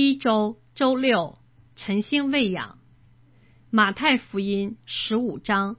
第1周周六，晨星喂养。马太福音15章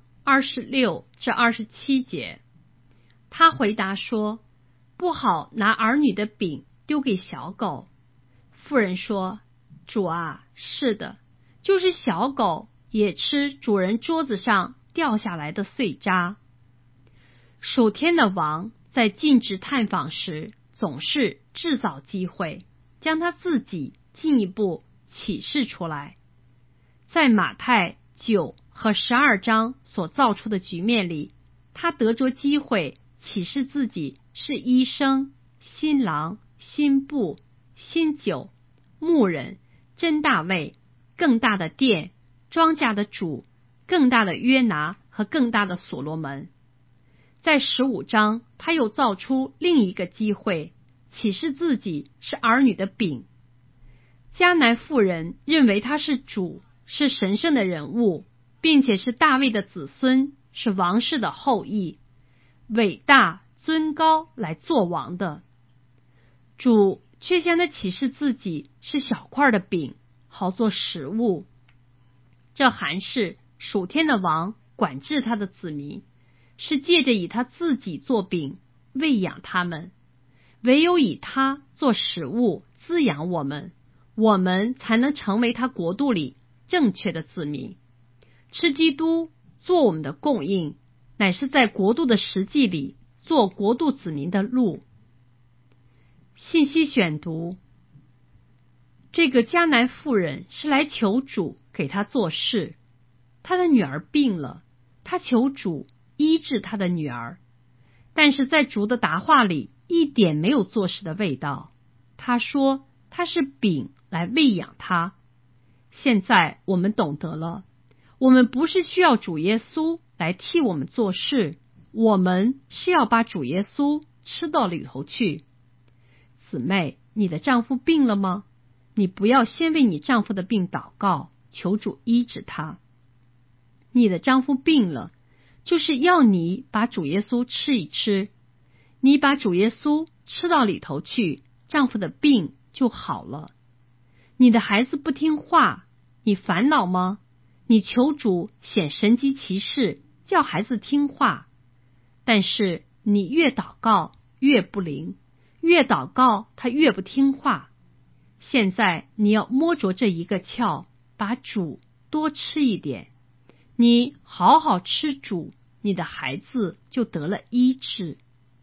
26至27节。他回答说，不好拿儿女的饼丢给小狗。妇人说，主啊，是的，就是小狗也吃主人桌子上掉下来的碎渣。属天的王在尽职探访时，总是制造机会，将他自己进一步启示出来。在马太9和12章所造出的局面里，他得着机会启示自己是医生、新郎、新布、新酒、牧人、真大卫、更大的殿、庄稼的主、更大的约拿和更大的所罗门。在15章，他又造出另一个机会，启示自己是儿女的饼。迦南妇人认为他是主，是神圣的人物，并且是大卫的子孙，是王室的后裔，伟大尊高来做王的。主却向他启示自己是小块的饼，好做食物。这还是属天的王管制他的子民，是借着以他自己做饼喂养他们，唯有以他做食物滋养我们，我们才能成为他国度里正确的子民。吃基督做我们的供应，乃是在国度的实际里做国度子民的路。信息选读：这个迦南妇人是来求主给她做事，她的女儿病了，她求主医治她的女儿，但是在主的答话里一点没有做事的味道。她说她是饼来喂养她。现在我们懂得了，我们不是需要主耶稣来替我们做事，我们是要把主耶稣吃到里头去。姊妹，你的丈夫病了吗？你不要先为你丈夫的病祷告，求主医治他。你的丈夫病了，就是要你把主耶稣吃一吃。你把主耶稣吃到里头去，丈夫的病就好了。你的孩子不听话，你烦恼吗？你求主显神迹奇事，叫孩子听话。但是你越祷告越不灵，越祷告他越不听话。现在你要摸着这一个窍，把主多吃一点。你好好吃主，你的孩子就得了医治。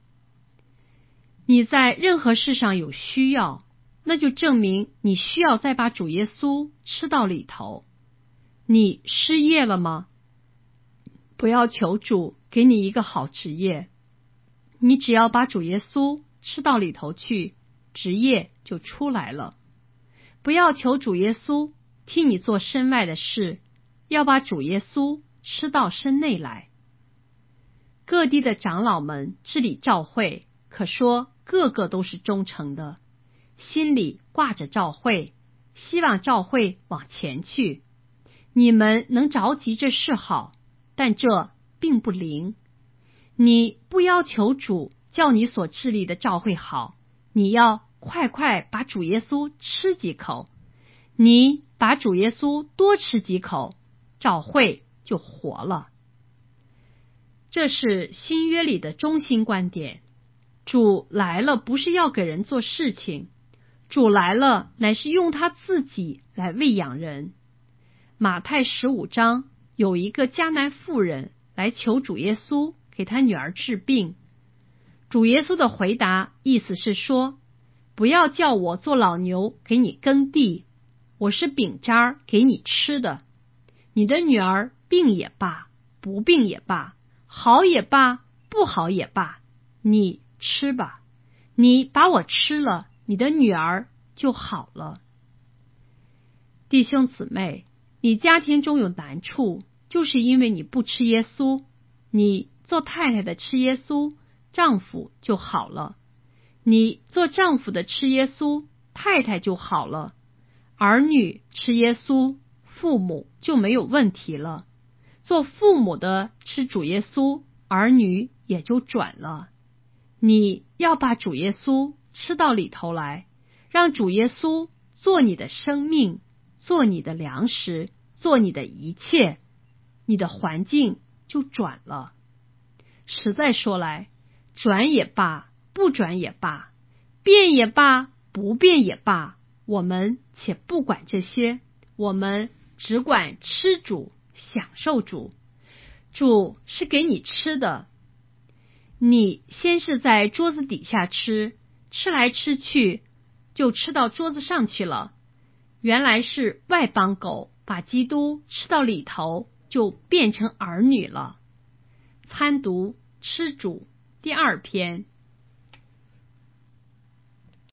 你在任何事上有需要，那就证明你需要再把主耶稣吃到里头。你失业了吗？不要求主给你一个好职业，你只要把主耶稣吃到里头去，职业就出来了。不要求主耶稣替你做身外的事，要把主耶稣吃到身内来。各地的长老们治理教会，可说个个都是忠诚的，心里挂着教会，希望教会往前去。你们能着急这事好，但这并不灵。你不要求主叫你所治理的教会好，你要快快把主耶稣吃几口。你把主耶稣多吃几口，教会就活了。这是新约里的中心观点。主来了不是要给人做事情，主来了乃是用他自己来喂养人。马太15章有一个迦南妇人来求主耶稣给他女儿治病。主耶稣的回答意思是说，不要叫我做老牛给你耕地，我是饼渣给你吃的。你的女儿病也罢，不病也罢，好也罢，不好也罢，你吃吧。你把我吃了，你的女儿就好了。弟兄姊妹，你家庭中有难处，就是因为你不吃耶稣。你做太太的吃耶稣，丈夫就好了。你做丈夫的吃耶稣，太太就好了。儿女吃耶稣，父母就没有问题了。做父母的吃主耶稣，儿女也就转了。你要把主耶稣吃到里头来，让主耶稣做你的生命，做你的粮食，做你的一切，你的环境就转了。实在说来，转也罢，不转也罢，变也罢，不变也罢，我们且不管这些，我们只管吃主，享受主。主是给你吃的，你先是在桌子底下吃，吃来吃去就吃到桌子上去了。原来是外邦狗把基督吃到里头，就变成儿女了。参读吃主第2篇。